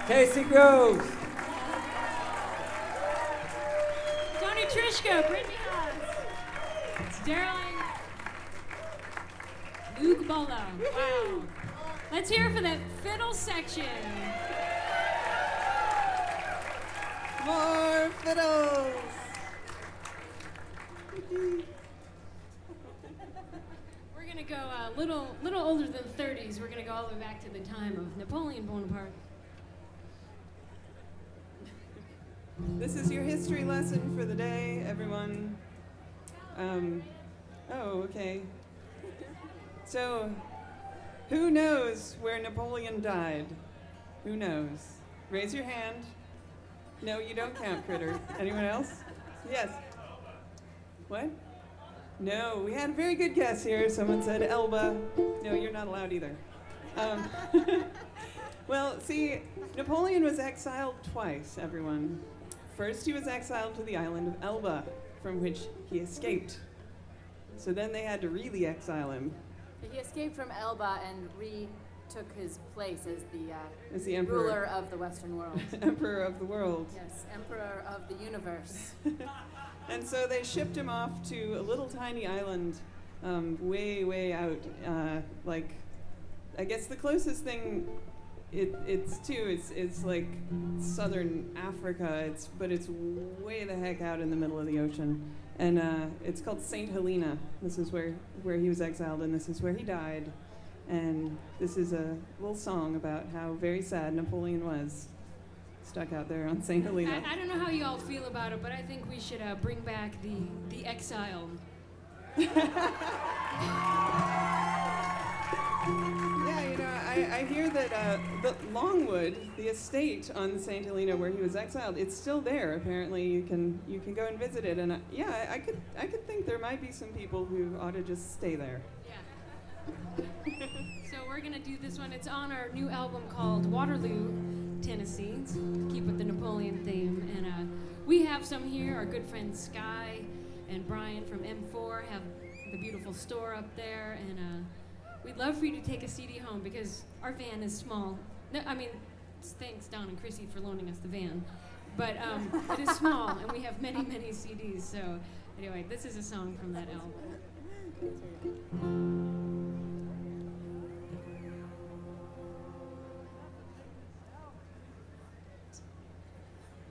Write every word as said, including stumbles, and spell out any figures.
Casey Groves. Tony Trishka, Brittany Haas. Sterling. Luke Bola. Wow. Let's hear it for that fiddle section. More fiddles. We're gonna go a little, little older than thirties. We're gonna go all the way back to the time of Napoleon Bonaparte. This is your history lesson for the day, everyone. Um, oh, okay. So, who knows where Napoleon died? Who knows? Raise your hand. No, you don't count, Critter. Anyone else? Yes. What? No, we had a very good guess here. Someone said Elba. No, you're not allowed either. Um, well, see, Napoleon was exiled twice, everyone. First, he was exiled to the island of Elba, from which he escaped. So then they had to really exile him. He escaped from Elba and retook his place as the, uh, as the emperor. ruler of the Western world. Emperor of the world. Yes, emperor of the universe. And so they shipped him off to a little tiny island um, way, way out. Uh, like, I guess the closest thing it, it's to is it's like southern Africa. It's but it's way the heck out in the middle of the ocean. And uh, it's called Saint Helena. This is where, where he was exiled, and this is where he died. And this is a little song about how very sad Napoleon was, stuck out there on Saint Helena. I, I don't know how you all feel about it, but I think we should uh, bring back the, the exile. Yeah, you know, I, I hear that uh, the Longwood, the estate on Saint Helena where he was exiled, it's still there. Apparently, you can you can go and visit it, and uh, yeah, I, I could I could think there might be some people who ought to just stay there. Yeah. So we're gonna do this one. It's on our new album called Waterloo, Tennessee. So keep with the Napoleon theme, and uh, we have some here. Our good friends Sky and Brian from M four have the beautiful store up there, and. Uh, We'd love for you to take a C D home because our van is small. No, I mean, thanks Don and Chrissy for loaning us the van, but um, it is small and we have many, many C Ds. So anyway, this is a song from that album.